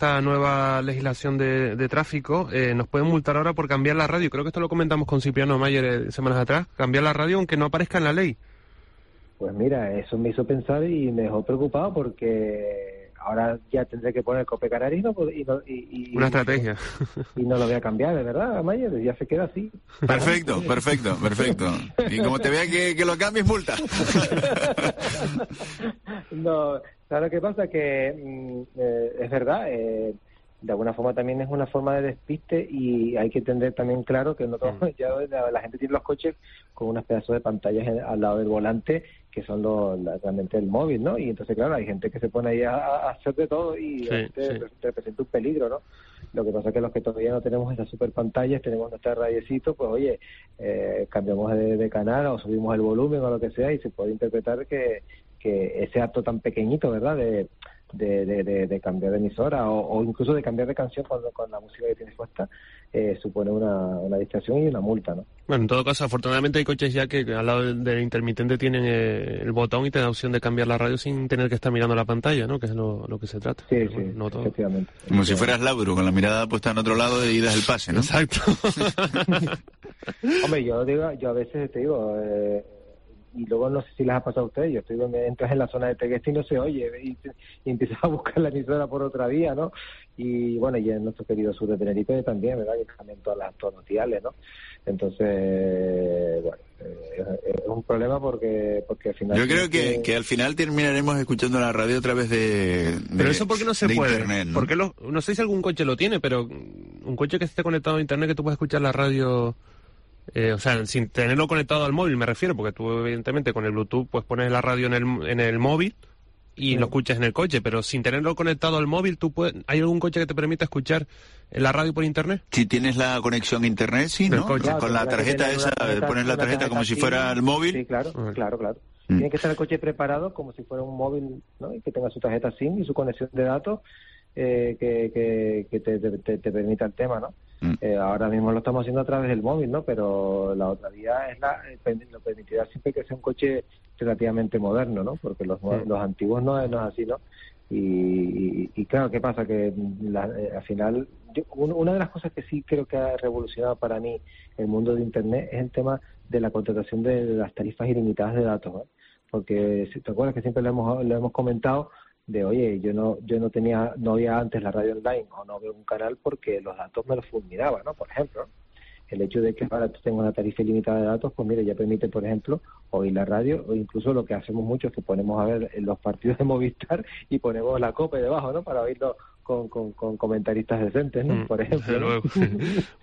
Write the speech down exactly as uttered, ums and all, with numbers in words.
esta nueva legislación de, de tráfico, eh, nos pueden multar ahora por cambiar la radio. Creo que esto lo comentamos con Cipriano Mayer eh, semanas atrás. Cambiar la radio aunque no aparezca en la ley. Pues mira, eso me hizo pensar y me dejó preocupado porque ahora ya tendré que poner Cope Canaria y no, y no y, y, una estrategia y no lo voy a cambiar, de verdad, Mayer, ya se queda así. Perfecto, perfecto, perfecto. Y como te vea que, que lo cambies, multa. No, ¿sabes qué pasa? Que mm, eh, es verdad, eh, de alguna forma también es una forma de despiste y hay que tener también claro que no todo, ya la, la gente tiene los coches con unos pedazos de pantallas en, al lado del volante que son los, la, realmente el móvil, ¿no? Y entonces, claro, hay gente que se pone ahí a, a hacer de todo y sí, sí. representa un peligro, ¿no? Lo que pasa es que los que todavía no tenemos esas super pantallas, tenemos nuestra radiecito, pues oye, eh, cambiamos de, de canal o subimos el volumen o lo que sea y se puede interpretar que, que ese acto tan pequeñito, ¿verdad?, de De, de, de, de cambiar de emisora o, o incluso de cambiar de canción con, con la música que tienes puesta, eh, supone una, una distracción y una multa, ¿no? Bueno, en todo caso, afortunadamente hay coches ya que al lado del, del intermitente tienen eh, el botón y te da opción de cambiar la radio sin tener que estar mirando la pantalla, ¿no? Que es lo, lo que se trata. Sí, Pero, sí, bueno, no todo. efectivamente. Como si fueras Lauro, con la mirada puesta en otro lado y das el pase, ¿no? Exacto. Hombre, yo digo, yo a veces te digo... Eh, y luego no sé si les ha pasado a ustedes, yo estoy donde entras en la zona de Tegueste y no se oye, y, y empiezas a buscar la emisora por otra vía, ¿no? Y bueno, y en nuestro querido sur de Tenerife también, ¿verdad? Que cambian todas las tonalidades, ¿no? Entonces, bueno, eh, es un problema porque porque al final... Yo creo que, que, que al final terminaremos escuchando la radio a través de, de Pero eso porque no se puede, internet, ¿no? Porque lo, no sé si algún coche lo tiene, pero un coche que esté conectado a internet que tú puedas escuchar la radio... Eh, o sea, sin tenerlo conectado al móvil me refiero, porque tú evidentemente con el Bluetooth pues pones la radio en el, en el móvil y sí. Lo escuchas en el coche, pero sin tenerlo conectado al móvil, tú puedes, ¿hay algún coche que te permita escuchar la radio por internet? Si tienes la conexión a internet, sí, ¿no? Claro, con la tarjeta esa, tarjeta, pones la tarjeta, tarjeta como si fuera el móvil. Sí, claro, uh-huh. claro, claro. Mm. Tiene que estar el coche preparado como si fuera un móvil, ¿no? Y que tenga su tarjeta SIM y su conexión de datos eh, que, que, que te, te, te permita el tema, ¿no? Mm. Eh, ahora mismo lo estamos haciendo a través del móvil, ¿no? Pero la otra vía es la, lo permitirá siempre que sea un coche relativamente moderno, ¿no? Porque los, mm. los antiguos no, no es así, ¿no? Y, y, y claro, ¿qué pasa? Que la, eh, al final, yo, una de las cosas que sí creo que ha revolucionado para mí el mundo de Internet es el tema de la contratación de las tarifas ilimitadas de datos, ¿no? Porque si te acuerdas que siempre lo hemos, lo hemos comentado, de oye, yo no yo no tenía no había antes la radio online o no veo un canal porque los datos me los fulminaban, ¿no? Por ejemplo, el hecho de que ahora tú tengas una tarifa ilimitada de datos, pues mire, ya permite, por ejemplo, oír la radio, o incluso lo que hacemos mucho es que ponemos a ver los partidos de Movistar y ponemos la copa debajo, ¿no? Para oírlo con, con, con comentaristas decentes, ¿no? Por ejemplo, ¿no?